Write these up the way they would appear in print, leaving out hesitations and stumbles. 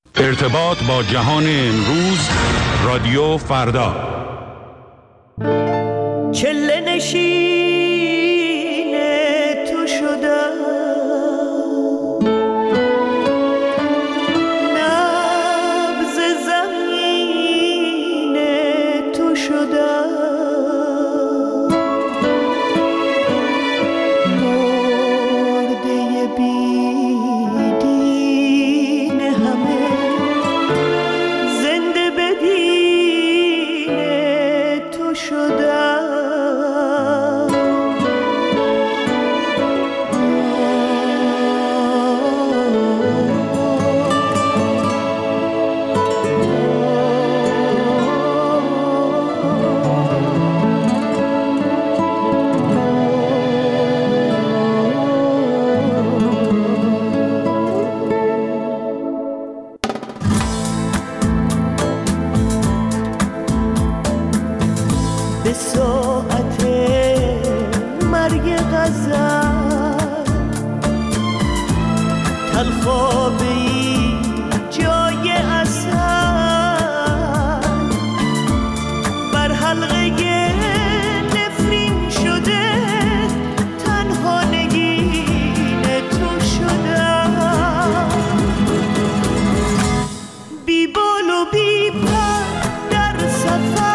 ارتباط با جهان امروز، رادیو فردا. چله نشین تو شدم، نبض زمین تو شدم، مرده بیدین همه زنده بدین تو شدم. به ساعت مرگ غزل تلخابی جای اصل بر حلقه نفرین شده، تنها نگین تو شدم. بی بال و بی پر در سفر،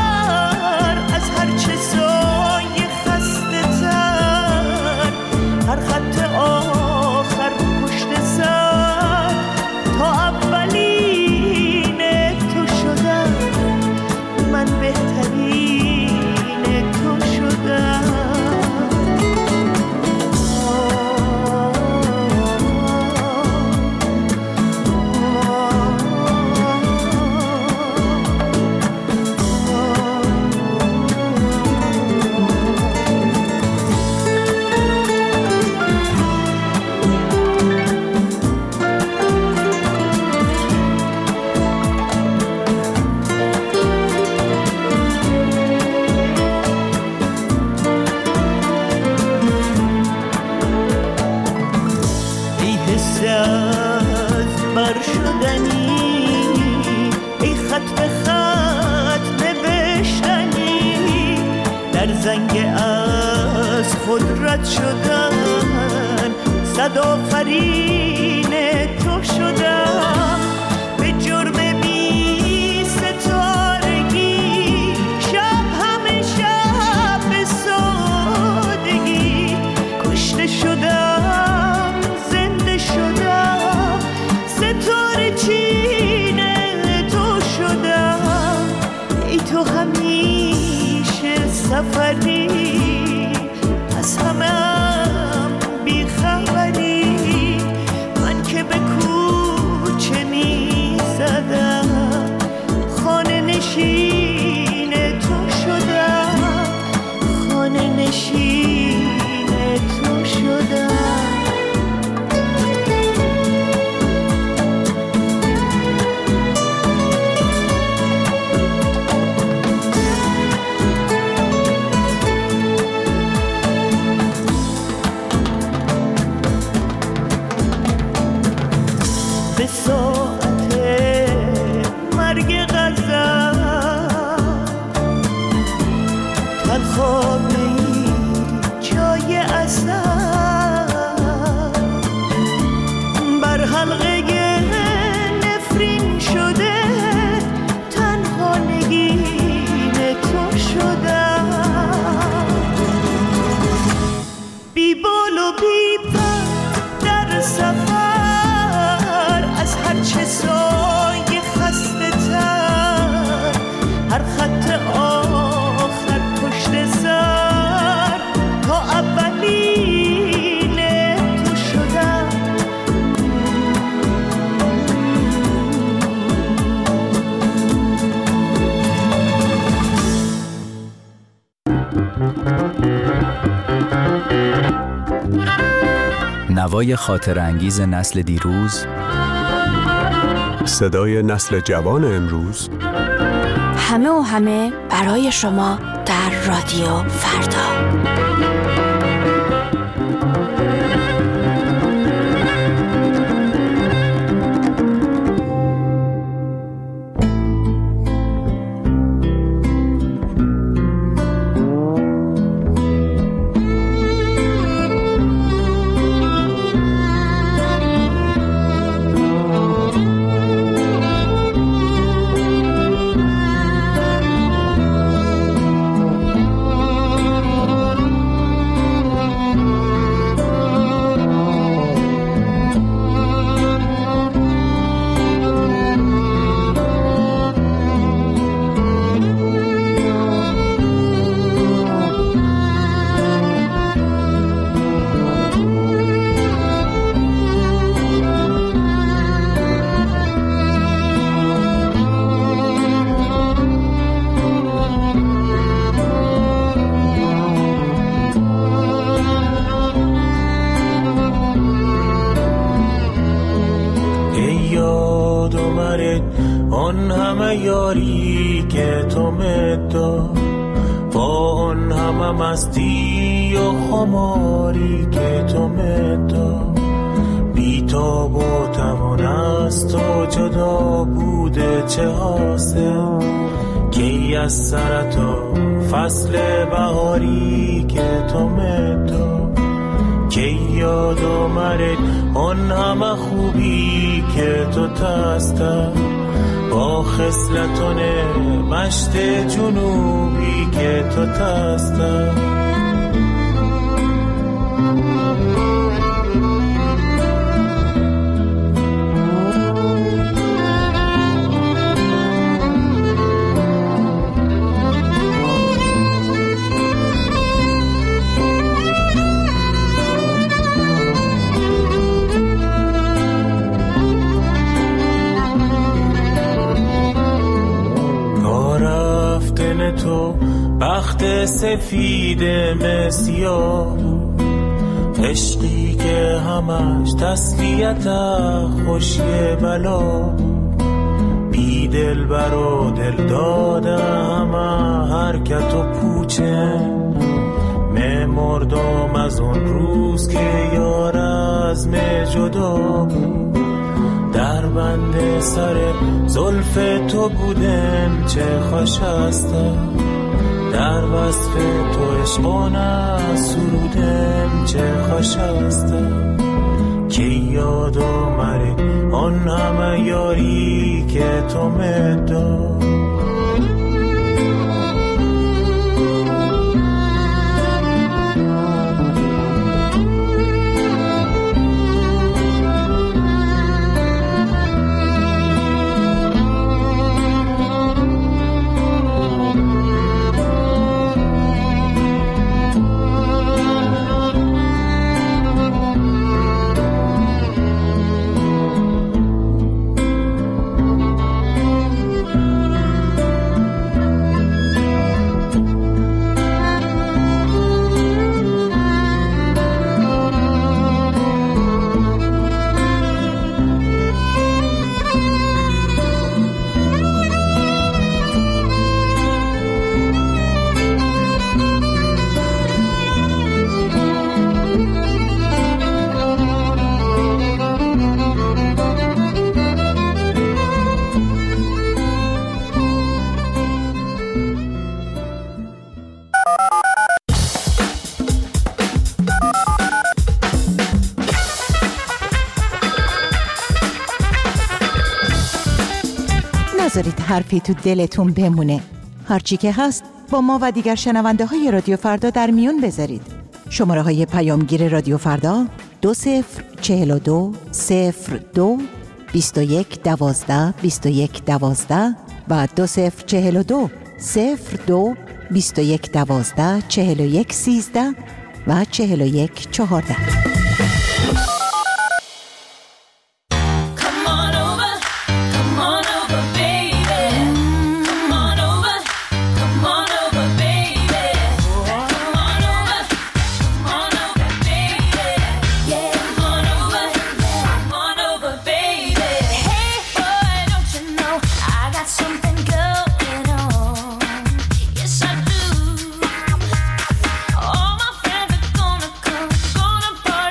هرچه سایه خسته تر، هر خط آخر پشت سر، تا اولین تو شدم، من بهترین تو شدم. زنگ از خود رد شدن، صد آفرین تو شدم. به جرم بی ستارگی شب همه شب به سادگی کشته شدم، زنده شدم، ستاره چین تو شدم. ای تو همیشه سفری، از همم بی خبری، من که به کوچه می زدم، خانه نشین تو شدم، خانه نشین تو شدم. به ساعت مرگ غزل تلخابی جای اصل بر حلقه نفرین شده، تنها نگین تو شدم. بی بال و بی پر در سفر، از هرچه سایه خسته تر، هر خط آخر پشت سر، تا اولین تو شدم. نوای خاطرانگیز نسل دیروز، صدای نسل جوان امروز، همه و همه برای شما در رادیو فردا. مرد آن همه یاری که تو مداد، با آن همه مستی و خماری که تو مداد، بی‌تاب و توان است و جدا بوده چه حاصل، کی از سر تو فصل بهاری که تو مداد، کی یاد آمد آن همه خوبی که تو تسته، با خصلتون مشت جنوبی که تو تسته. تو بخت سفید مسیاه، عشقی که همش تسلیت خوشی بلا، بی دل بر و دل داده همه حرکت و پوچه، مردم از اون روز که یار از جدا بود، در بند سر زلف تو بودم چه خوش هسته، در وصف تو عشقانه سرودم چه خوش هسته، که یاد آمد آن همه یاری که تو مداد. نذارید حرفی تو دلتون بمونه. هرچی که هست با ما و دیگر شنونده های رادیو فردا در میون بذارید. شماره های پیامگیر رادیو فردا 2042 02 21 12 21 12 و 2042 02 21 12 41 13 و 41 14. All my friends are gonna come, gonna party.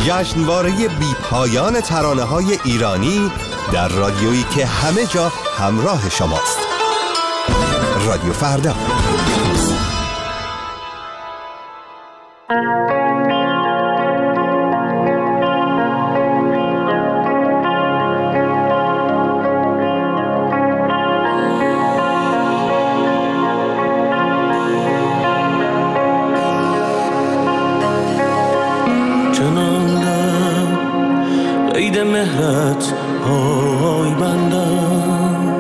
جشنواره بی‌پایان ترانه‌های ایرانی در رادیویی که همه جا همراه شماست. رادیو فردا. مهرت پای بندم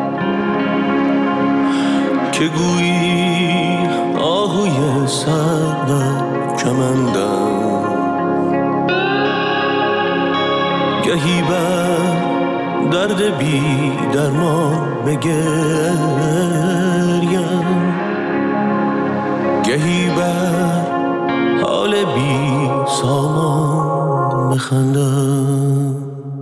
که گویی آهوی سر در کمندم، گهی بر درد بی درمان بگریم، گهی بر حال بی سامان بخندم.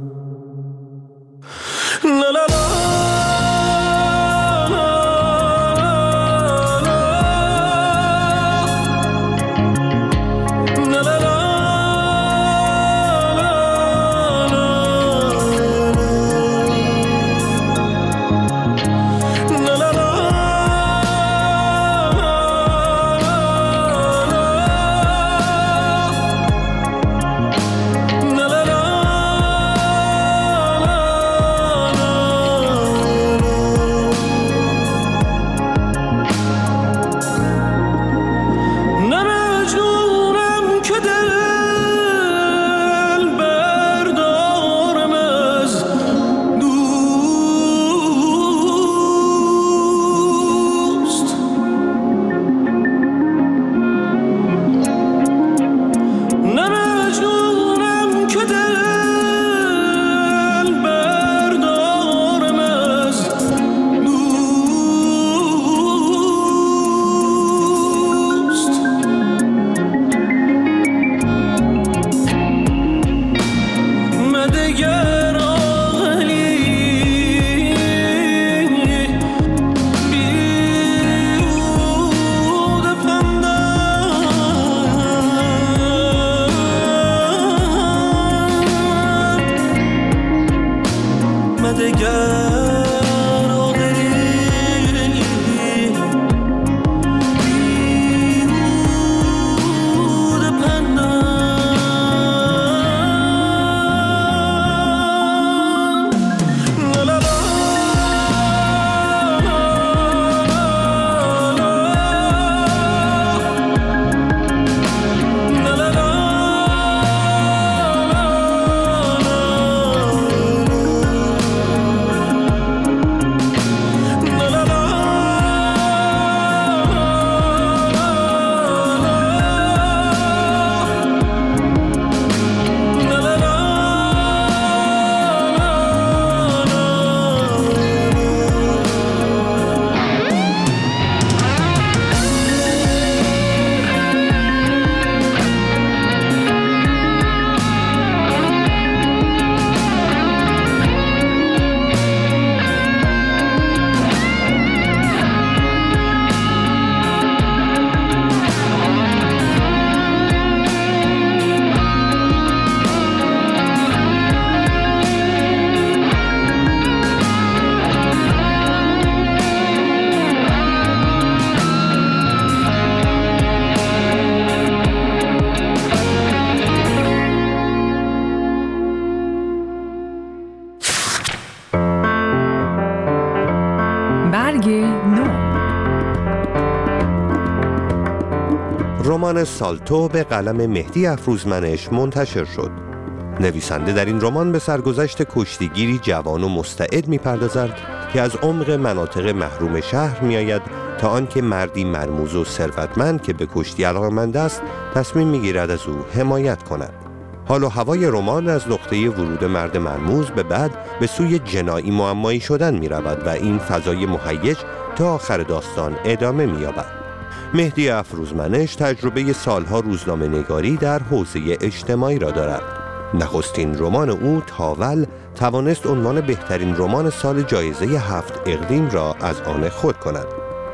رمان سالتو به قلم مهدی افروزمنش منتشر شد. نویسنده در این رمان به سرگذشت کشتیگیری جوان و مستعد می‌پردازد که از عمق مناطق محروم شهر می‌آید تا آنکه مردی مرموز و ثروتمند که به کشتی علاقه‌مند است تصمیم می‌گیرد از او حمایت کند. حال و هوای رمان از نقطه ورود مرد مرموز به بعد به سوی جنایی معمایی شدن می‌رود و این فضای مهیج تا آخر داستان ادامه می‌یابد. مهدی افروزمنش تجربه سالها روزنامه نگاری در حوزه اجتماعی را دارد. نخستین رمان او تاول توانست عنوان بهترین رمان سال جایزه 7 اقلیم را از آن خود کند.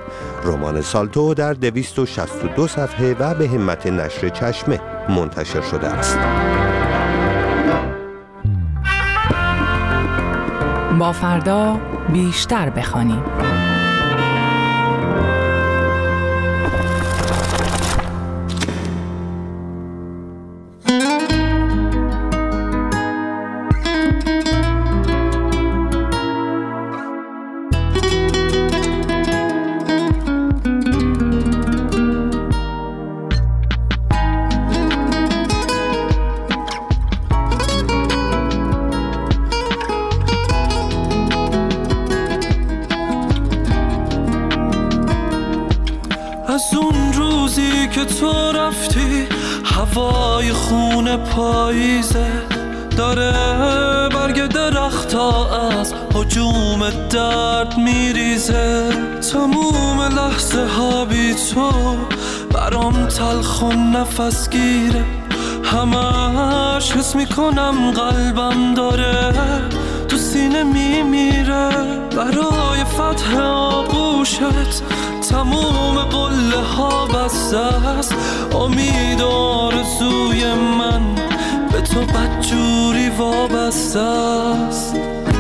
رمان سالتو در 262 صفحه و به همت نشر چشمه منتشر شده است. با فردا بیشتر بخوانیم. از اون روزی که تو رفتی هوای خون پاییزه داره برگ درختا از هجوم درد میریزه. تموم لحظه ها بی تو برام تلخ و نفس گیره، همش حس میکنم قلبم داره تو سینه میمیره. برای فتح آغوشت تموم قله ها بسته است، امید و آرزوی من به تو بدجوری وابسته است.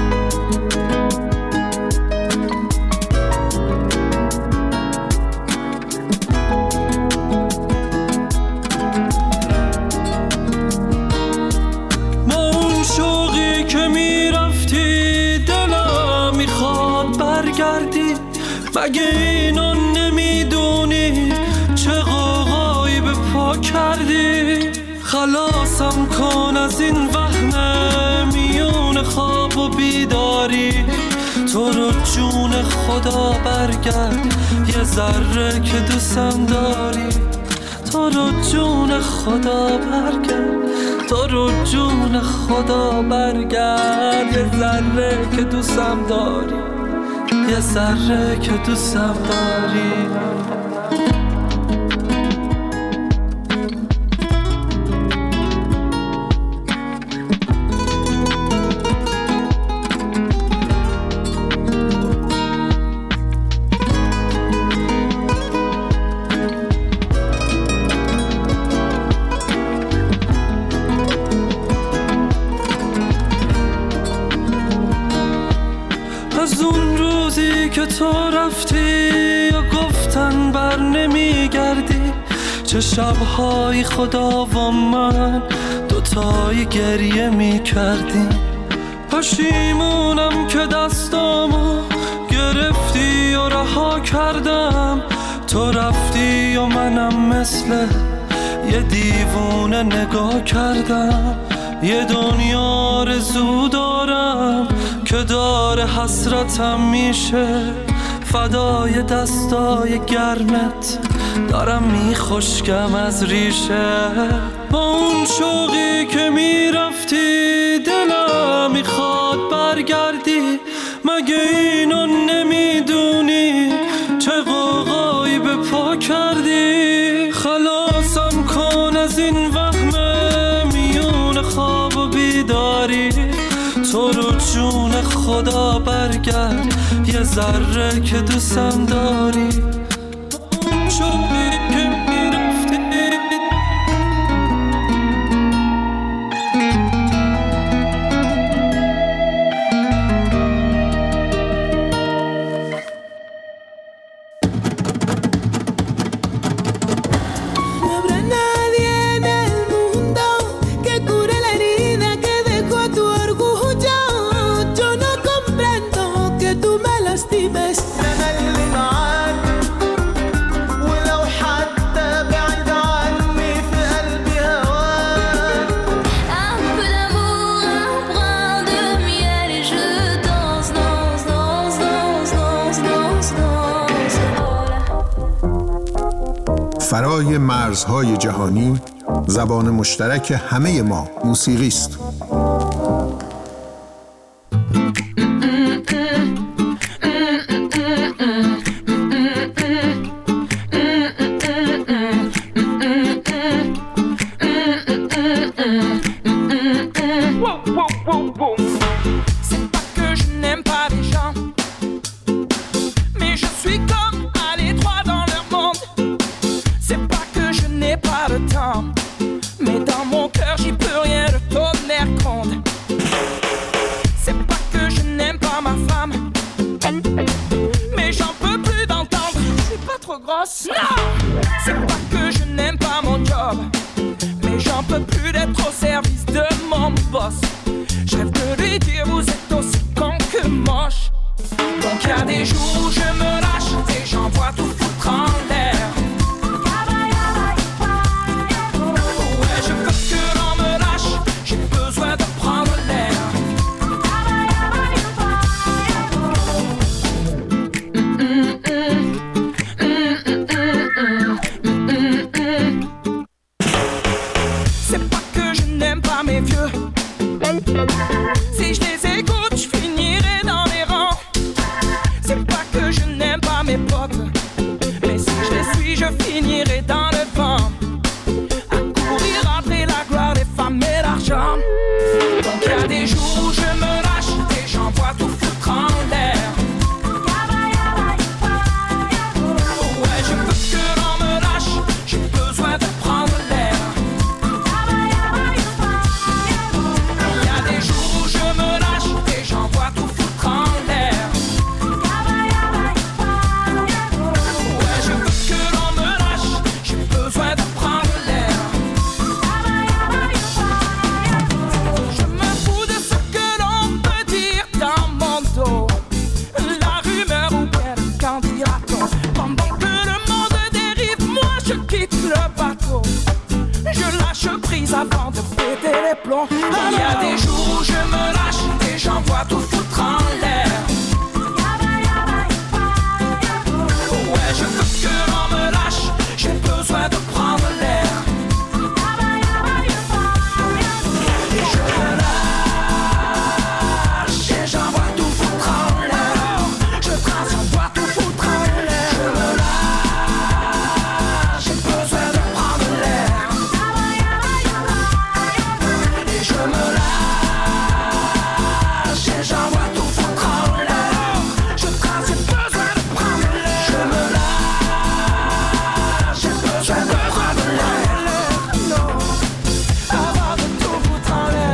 با اون شوقی که میرفتی دلم میخواد برگردی، مگه اینو نمیدونی چه غوغایی به پا کردی؟ خلاصم کن از این وهم میون خواب و بیداری، تو رو جون خدا برگرد یه ذره که دوستم داری. تو رو جون خدا برگرد، تو رو جون خدا برگرد یه ذره که دوستم داری، یه ذره که دوستم داری. از اون روزی که تو رفتی یا گفتن بر نمیگردی، چه شبهایی خدا و من دوتایی گریه میکردیم. پشیمونم که دستامو گرفتی و رها کردم، تو رفتی و منم مثل یه دیوونه نگاه کردم. یه دنیا آرزو دارم که داره حسرتم میشه، فدای دستای گرمت دارم میخشکم از ریشه. با اون شوقی که میرفتی دلم میخواد برگردی، مگه اینو نمیدونی چه غوغایی به پا کردی؟ خلاصم کن از این وهم میون خواب و بیداری، تو رو جون خدا برگرد یه ذره که دوستم داری. شوقی که میرفتی فرای مرزهای جهانی، زبان مشترک همه ما موسیقی است. Mais dans mon cœur j'y peux rien, le tonnerre brosse. Non, c'est pas que je n'aime pas mon job, mais j'en peux plus d'être au service de mon boss. Je rêve de lui dire vous êtes aussi con que moche. Donc y a des jours où je me lâche et j'envoie tout foutre en l'air. Ouais, je veux que l'on me lâche, j'ai besoin de prendre l'air. C'est pas que je n'aime pas mes vieux. Si je les écoute, je finirai dans les rangs. C'est pas que je n'aime pas mes potes, mais si je les suis, je finirai dans le vent. À courir après la gloire des femmes et l'argent. Donc y a des jours où je me lâche et j'envoie tout foutre en l'air. Ouais, je veux que l'on me lâche, j'ai besoin de prendre l'air. Y a des jours où je me lâche et j'envoie tout foutre en l'air. Ouais, je veux que l'on me lâche, j'ai besoin de prendre l'air. Je me fous de ce que l'on peut dire dans mon dos, la rumeur ou bien qu'en dira-t-on. Pendant que le monde dérive, moi je quitte le bateau. Je lâche prise avant de péter les plombs. Il y a des jours où je me lâche et j'envoie tout foutre en l'air. Ouais, je veux que l'on me lâche, j'ai besoin de prendre l'air. Et je me lâche et j'envoie tout foutre en l'air. Je trace, j'envoie tout foutre en l'air. Je me lâche, j'ai besoin de prendre l'air. Et je me lâche et j'envoie tout foutre en l'air. Je trace, j'ai besoin de prendre l'air. Je me lâche, j'ai besoin de prendre l'air. Non, avant de tout foutre en l'air.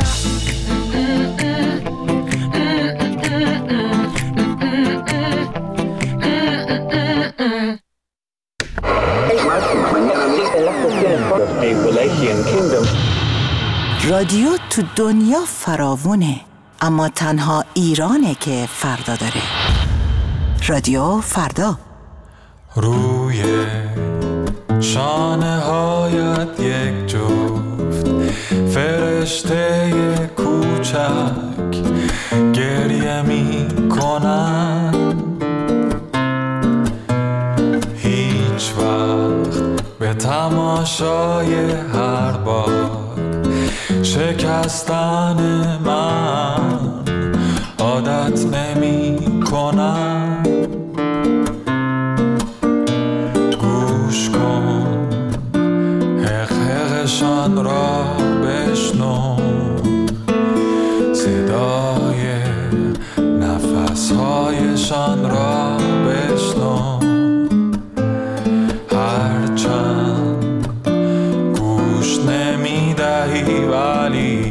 رادیو تو دنیا فراوونه، اما تنها ایرانه که فردا داره. رادیو فردا. روی شانه هایت یک جفت فرشته کوچک گریه می کنن. هیچ وقت به تماشای هر بار شکستن من عادت نمی کنم. گوش کن حقشان را بشنو، صدای نفسهایشان را بشنو. هرچند گوش نمی دهی ولی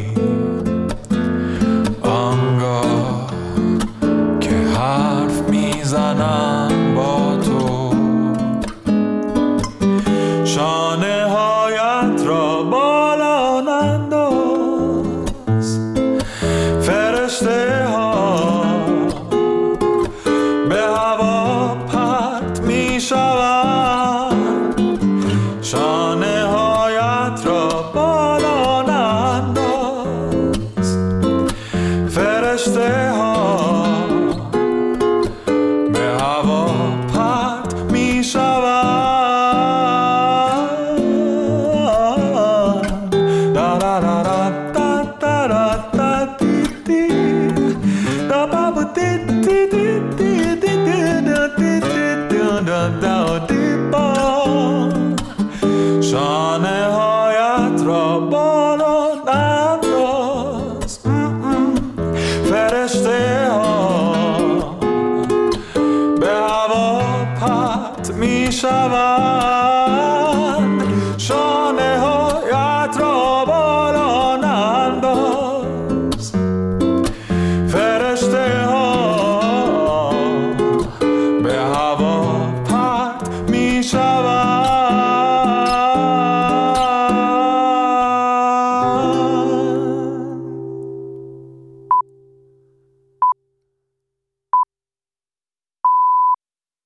آنگاه که حرف میزنم با تو، شانه هایت را بالا ننداز. فرشته ها به هوا پرت می شوند. شانه هایت را بالا ننداز. فرشته ها به هوا پرت می شوند. دا دا دا دا دا دا دا دی دی دا با با دی دی دی دی دی دا دی دی دا دا دی با. شانه هایت را بالا ننداز. فرشته ها به هوا پرت می شوند.